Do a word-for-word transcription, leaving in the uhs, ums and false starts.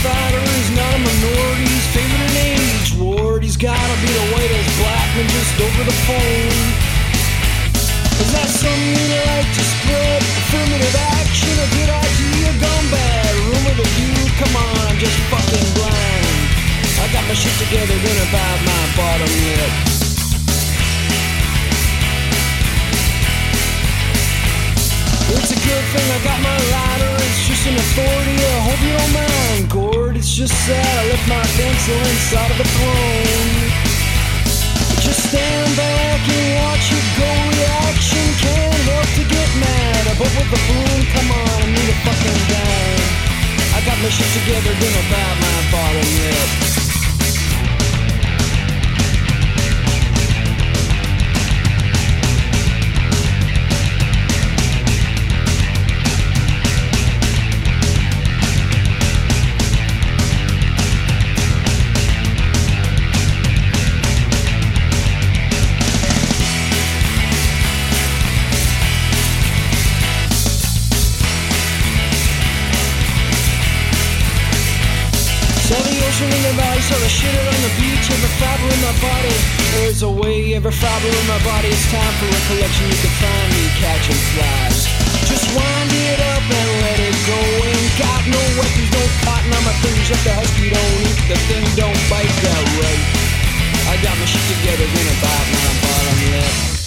fighter is not a minority. He's favored in age ward. He's gotta be the whitest black man just over the phone. Is that something you'd like to spread? Affirmative action, a good idea gone bad. Rumor to you, come on, I'm just fucking blind. I got my shit together, gonna bite my bottom lip. It's a good thing I got my lighter, it's just an authority, I hope you don't mind, Gord. It's just sad I left my pencil inside of the throne. Just stand back and watch it go, reaction can't help to get mad. But with the boom, come on, I need a fucking dime. I got my shit together, gonna bite my bottom lip. In the body, saw the shit on the beach. Every fiber in my body, there's a way. Every fiber in my body, it's time for recollection. You can find me catching flies. Just wind it up and let it go. Ain't got no weapons, no cotton on my fingers. If the husky don't eat, the thing don't bite that right. I got my shit together, gonna bite my bottom lip.